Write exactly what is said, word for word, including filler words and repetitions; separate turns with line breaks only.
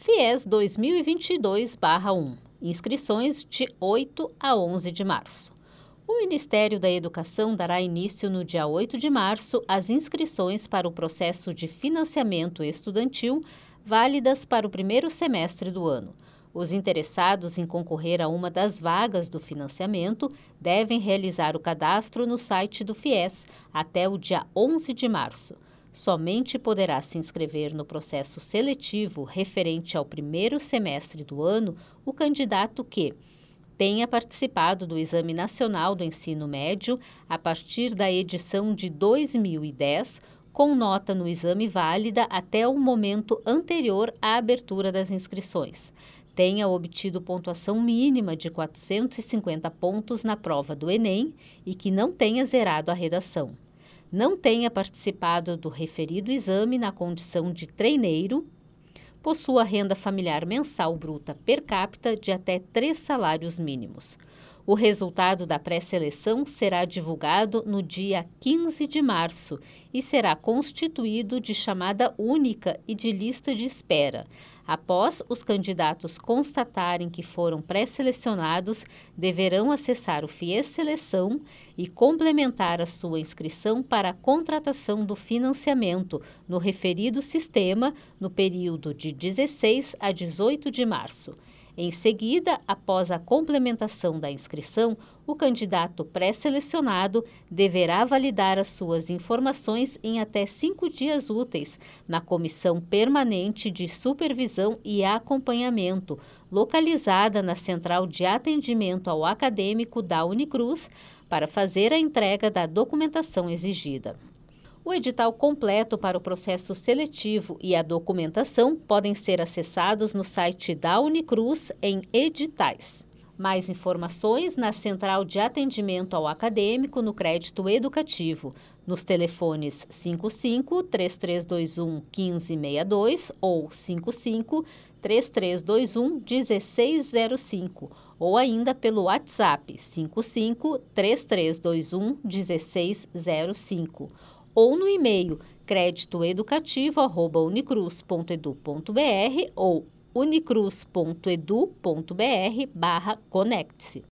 FIES dois mil e vinte e dois barra um. Inscrições de oito a onze de março. O Ministério da Educação dará início no dia oito de março às inscrições para o processo de financiamento estudantil válidas para o primeiro semestre do ano. Os interessados em concorrer a uma das vagas do financiamento devem realizar o cadastro no site do FIES até o dia onze de março. Somente poderá se inscrever no processo seletivo referente ao primeiro semestre do ano o candidato que tenha participado do Exame Nacional do Ensino Médio a partir da edição de dois mil e dez, com nota no exame válida até o momento anterior à abertura das inscrições. Tenha obtido pontuação mínima de quatrocentos e cinquenta pontos na prova do Enem e que não tenha zerado a redação. Não tenha participado do referido exame na condição de treineiro, possua renda familiar mensal bruta per capita de até três salários mínimos. O resultado da pré-seleção será divulgado no dia quinze de março e será constituído de chamada única e de lista de espera. Após os candidatos constatarem que foram pré-selecionados, deverão acessar o FIES Seleção e complementar a sua inscrição para a contratação do financiamento no referido sistema no período de dezesseis a dezoito de março. Em seguida, após a complementação da inscrição, o candidato pré-selecionado deverá validar as suas informações em até cinco dias úteis na Comissão Permanente de Supervisão e Acompanhamento, localizada na Central de Atendimento ao Acadêmico da Unicruz, para fazer a entrega da documentação exigida. O edital completo para o processo seletivo e a documentação podem ser acessados no site da Unicruz em editais. Mais informações na Central de Atendimento ao Acadêmico no Crédito Educativo, nos telefones cinco cinco, três três dois um, um cinco seis dois ou cinco cinco, três três dois um, um seis zero cinco ou ainda pelo WhatsApp cinco cinco, três três dois um, um seis zero cinco. Ou no e-mail créditoeducativo arroba unicruz ponto edu ponto br ou unicruz ponto edu ponto br barra conecte-se.